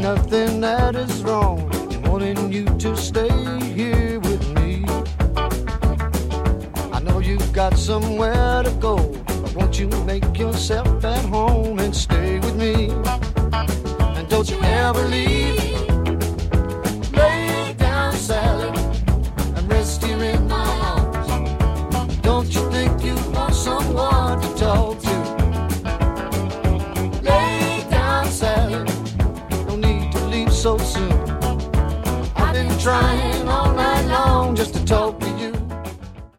nothing that is wrong in wanting you to stay here with me. I know you've got somewhere to go, but won't you make yourself at home and stay with me? And don't you ever leave. Lay down, Sally, and rest here in my arms. Don't you think you want someone to talk to? Lay down, Sally, no need to leave so soon. I've been trying